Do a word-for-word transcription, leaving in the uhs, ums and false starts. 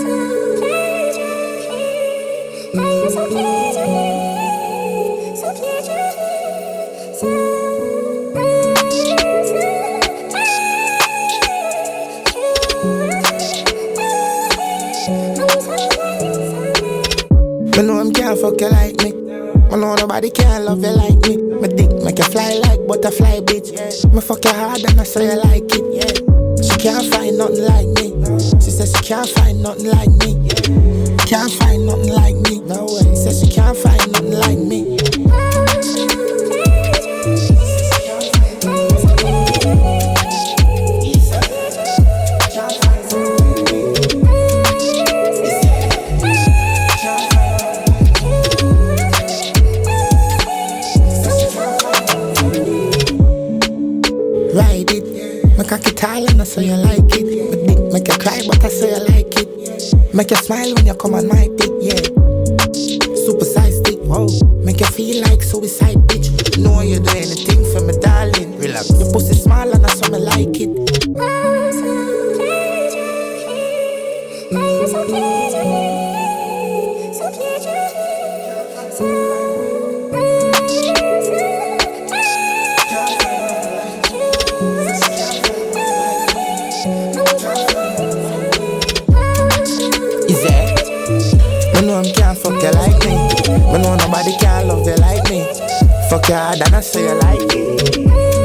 Me know I'm can't fuck you like me. I know nobody can love you like me. My dick make you fly like butterfly, bitch. Me fuck you hard and I say you like it, yeah. She can't find nothing like me. She says she can't find nothing like me. Can't find nothing like me. No way. Says she can't find nothing like me. Ride it, make a guitar and I say you like it. My dick make you cry but I say you like it. Make you smile when you come on my dick, yeah. Super size dick, whoa. Make you feel like suicide, bitch. Know you do anything for me, darling. Relax. Your pussy small and I saw me like it. Is that? I know I can't fuck you like me. I know nobody can love you like me. Fuck you hard and I say you like it.